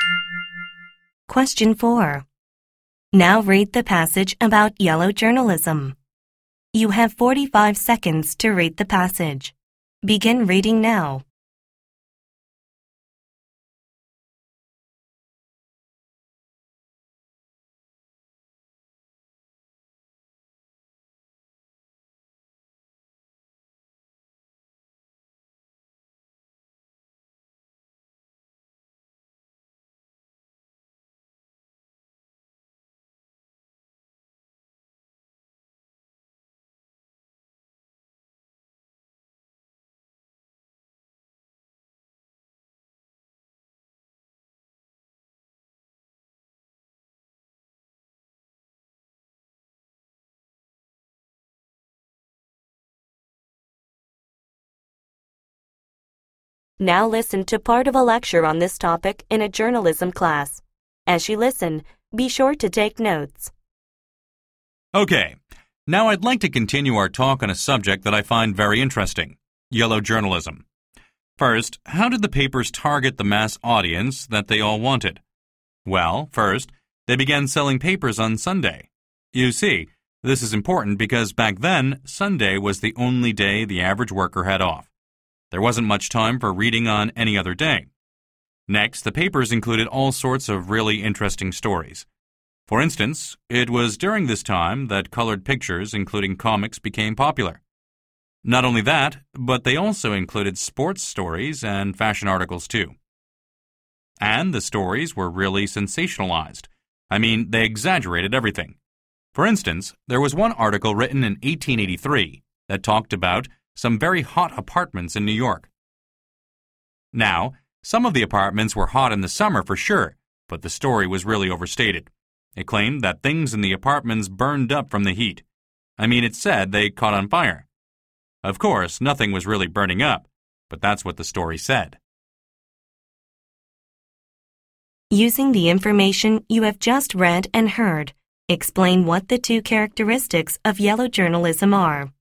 Question 4. Now read the passage about yellow journalism. You have 45 seconds to read the passage. Begin reading now. Now listen to part of a lecture on this topic in a journalism class. As you listen, be sure to take notes. Okay, now I'd like to continue our talk on a subject that I find very interesting, yellow journalism. First, how did the papers target the mass audience that they all wanted? Well, first, they began selling papers on Sunday. You see, this is important because back then, Sunday was the only day the average worker had off. There wasn't much time for reading on any other day. Next, the papers included all sorts of really interesting stories. For instance, it was during this time that colored pictures, including comics, became popular. Not only that, but they also included sports stories and fashion articles too. And the stories were really sensationalized. I mean, they exaggerated everything. For instance, there was one article written in 1883 that talked about some very hot apartments in New York. Now, some of the apartments were hot in the summer for sure, but the story was really overstated. It claimed that things in the apartments burned up from the heat. I mean, it said they caught on fire. Of course, nothing was really burning up, but that's what the story said. Using the information you have just read and heard, explain what the two characteristics of yellow journalism are.